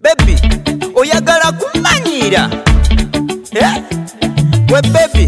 Baby, oyagala kumanyira we baby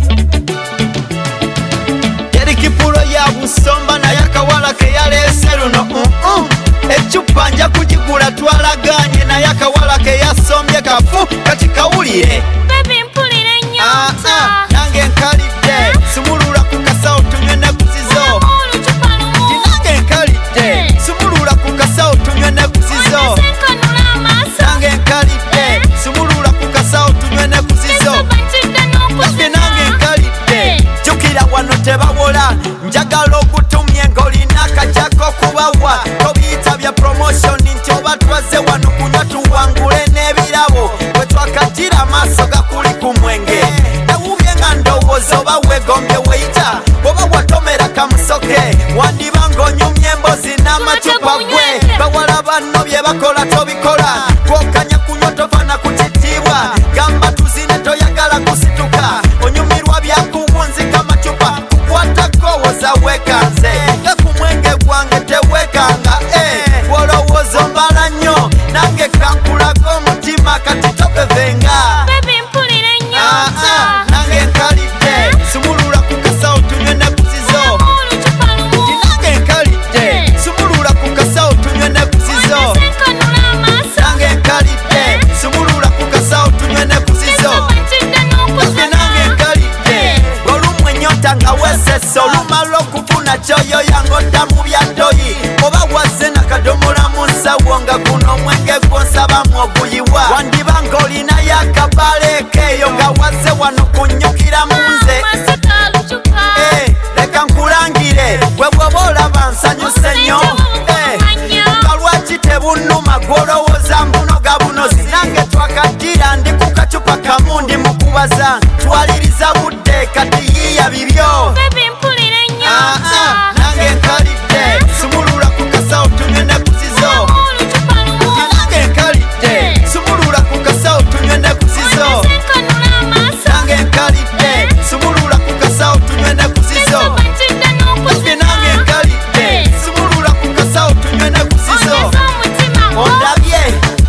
yali kipulo ya busomba naye akawala ke yaleese luno ecupa nja kugigula twalaganye naye akawala ke yasombye kafu kati kawulire Baby mpulire nnyota nange nkalidde sumulula ku kasawo tunywe ne kuzizo nange nkalidde sumulula ku kasawo tunywe ne kuzizo nange nkalidde sumulula ku kasawo tunywe ne kuzizo nange nkalidde jukira wano tebawola njagala okutumye ng'olina akajako kubawa tobiyita bya promotion nti oba twaze wano kunywa tuwangule n'ebirabo bwe twakatira amaaso gakuli ku mwenge ewubye nga ndowooza oba weegombye weyita oba watomera kamusoke wandiba ng'onyumya embozi n'amacupa gwe bawala banno bye bakola tobikola kwokanya kunywa tofana kukitiibwa gamba tuzine toyagala kusituka onyumirwa byakuwunzika amacupa kukwatako woza weekanze nga ku mwenge gwange teweekanga wolowooza ombala nnyo nange kankulaga omutima kati tobevenga nange nkalidde sumulula ku kasawo tunywe ne kuzizo nange nkalidde sumulula ku kasawo tunywe ne kuzizo nange nkalidde sumulula ku kasawo tunywe ne kuzizo nange nkalidde olumwe ennyota nga weesese olumala okufuna kyoyo yangodda mu byaddoyi oba wazze nakadomola mu nsawo nga guno omwenge gw'onsabamu oguyiwa wandiba ng'olinayo akabaleeko eyo nga wazze wano kunnyukira mu nze leka nkulangire gwe bw'oba olaba nsanyuse nnyo nga lwaki tebunnuma gw'olowooza mbunoga bunozi nange twakadira ndi ku kacupa kamu ndi mu kubaza twaliriza budde kati yiya bibyo nange nkalidde sumulula ku kasawo tunywe ne kuzizo nange nkalidde sumulula ku kasawo tunywe ne kuzizo nange nkalidde sumulula ku kasawo tunywe ne kuzizo nange nkalidde sumulula ku kasawo tunywe ne kuzizo ondabye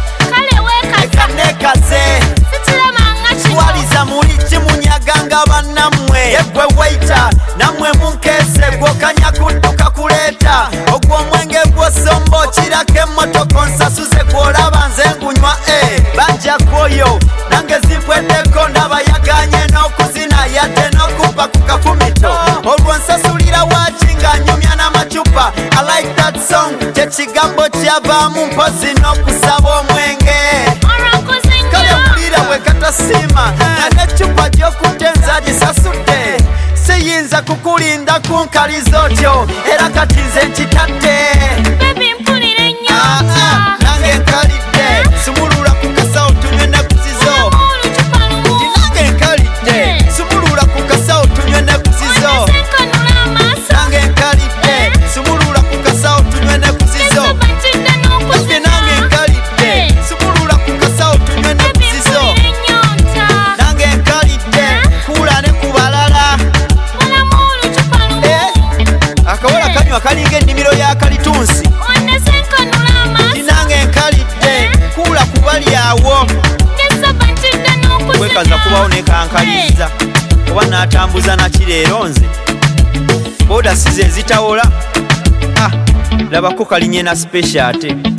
ekanekaze twaliza muli kimunyaganga bannammwe yegwe weita nammwe munkeese gwokanya kudduka kuleeta ogwo omwenge gw'osomba okirako emmotoka onsasuze gw'olaba nze ngunywa banja kwoyo nange zimpweddeko ndabayaganye n'okuzina yadde n'okupa ku kafumito olwo nsasulira waki nga nyumya n'amacupa I like that song kyekigambo kyavaamu mpozi n'okusaba omwenge kale mpulira bwe katasiima n'ecupa gy'okutenza gisasudde siyinza kukulinda kunkaliza otyo era kati nze nkitadde nange nkalidde sumulula ku kasawo tunywe ne kuzizo nange nkalidde sumulula ku kasawo tunywe ne kuzizo nange nkalidde sumulula ku kasawo tunywe ne kuzizo nange nkalidde sumulula ku kasawo tunywe ne kuzizo nange nkalidde kuula ne ku balala akawala kanywa kalinga ennimiro ya kalitunsi nange nkalidde kuula kubali awo kwekaza kubawo nekankaliza oba natambuza nakireero nze boda size ezitawola labako kalinye na special ate